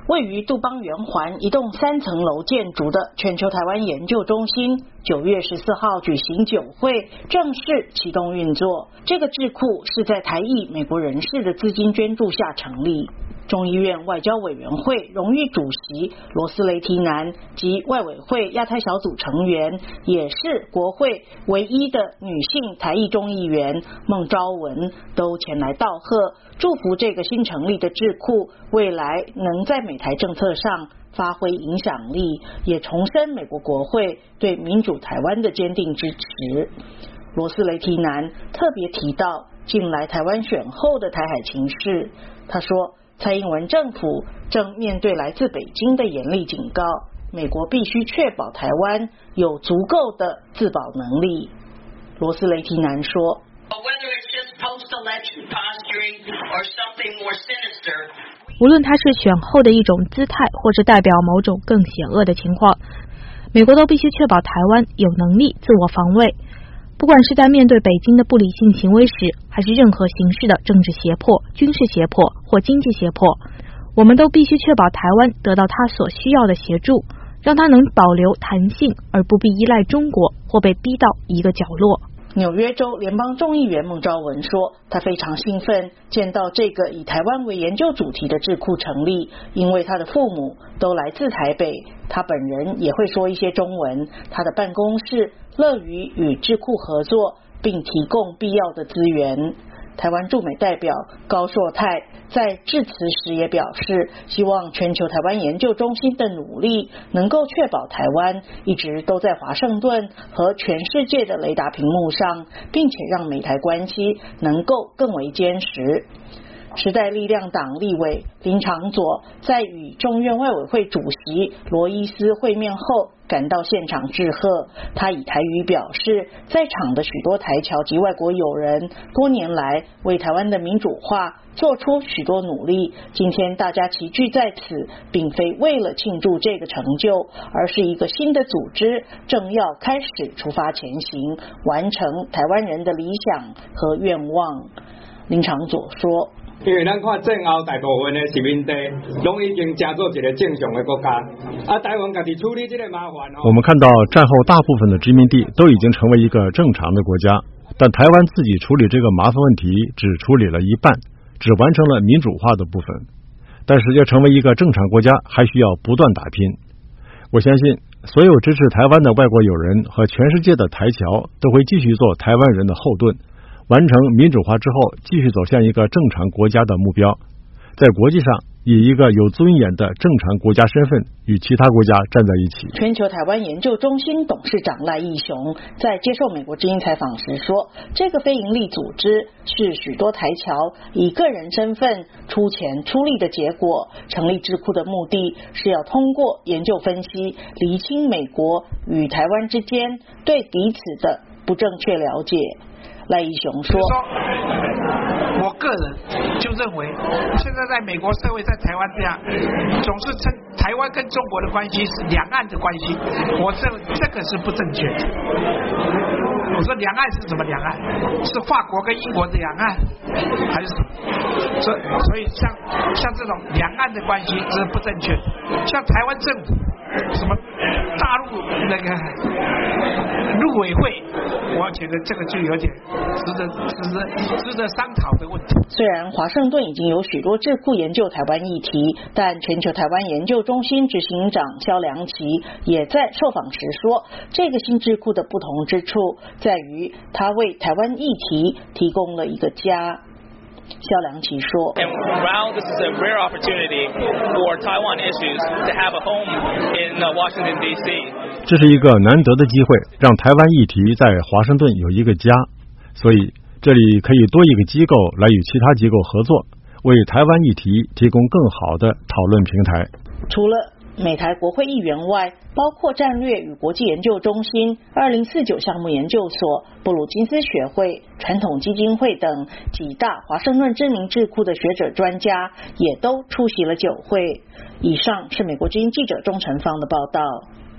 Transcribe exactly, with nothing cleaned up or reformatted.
位于杜邦圆环一栋三层楼建筑的全球台湾研究中心，九月十四号举行酒会，正式启动运作。这个智库是在台裔美国人士的资金捐助下成立。众议院外交委员会荣誉主席罗斯雷提南及外委会亚太小组成员，也是国会唯一的女性台裔众议员孟昭文，都前来道贺，祝福这个新成立的智库未来能在美台政策上发挥影响力，也重申美国国会对民主台湾的坚定支持。罗斯雷提南特别提到近来台湾选后的台海情势，他说蔡英文政府正面对来自北京的严厉警告，美国必须确保台湾有足够的自保能力。罗斯雷提南说， 无论它是选后的一种姿态，或是代表某种更险恶的情况，美国都必须确保台湾有能力自我防卫。不管是在面对北京的不理性行为时，还是任何形式的政治胁迫、军事胁迫或经济胁迫，我们都必须确保台湾得到他所需要的协助，让他能保留弹性，而不必依赖中国或被逼到一个角落。 纽约州联邦众议员孟昭文说，他非常兴奋见到这个以台湾为研究主题的智库成立，因为他的父母都来自台北，他本人也会说一些中文，他的办公室乐于与智库合作，并提供必要的资源。台湾驻美代表高硕泰在致辞时也表示，希望全球台湾研究中心的努力能够确保台湾一直都在华盛顿和全世界的雷达屏幕上，并且让美台关系能够更为坚实。时代力量党立委林长佐在与众院外委会主席罗伊斯会面后赶到现场致贺，他以台语表示，在场的许多台侨及外国友人多年来为台湾的民主化做出许多努力，今天大家齐聚在此，并非为了庆祝这个成就，而是一个新的组织正要开始出发前行，完成台湾人的理想和愿望。林长佐说， 因为咱看战后大部分的殖民地拢已经加做一个正常的国家，啊，台湾家己处理这个麻烦哦。 我们看到战后大部分的殖民地都已经成为一个正常的国家，但台湾自己处理这个麻烦问题只处理了一半，只完成了民主化的部分。但是要成为一个正常国家，还需要不断打拼。我相信所有支持台湾的外国友人和全世界的台侨都会继续做台湾人的后盾，完成民主化之后，继续走向一个正常国家的目标，在国际上以一个有尊严的正常国家身份与其他国家站在一起。 全球台湾研究中心董事长赖义雄在接受美国之音采访时说，这个非营利组织是许多台侨以个人身份出钱出力的结果，成立智库的目的是要通过研究分析，厘清美国与台湾之间对彼此的不正确了解。赖义雄说， 我个人就认为，现在在美国社会，在台湾这样，总是称台湾跟中国的关系是两岸的关系，我这这个是不正确的。我说两岸是什么两岸？是法国跟英国的两岸，还是什么？所以所以像像这种两岸的关系是不正确的。像台湾政府什么大陆那个陆委会，我觉得这个就有点值得值得值得商讨的问题。 虽然华盛顿已经有许多智库研究台湾议题，但全球台湾研究中心执行长萧良奇也在受访时说，这个新智库的不同之处在于他为台湾议题提供了一个家。萧良奇说， 这是一个难得的机会，让台湾议题在华盛顿有一个家，所以这里可以多一个机构来与其他机构合作，为台湾议题提供更好的讨论平台。 除了美台国会议员外，包括战略与国际研究中心、二零四九项目研究所、布鲁金斯学会、传统基金会等几大华盛顿知名智库的学者专家也都出席了酒会。以上是美国之音记者钟成芳的报道。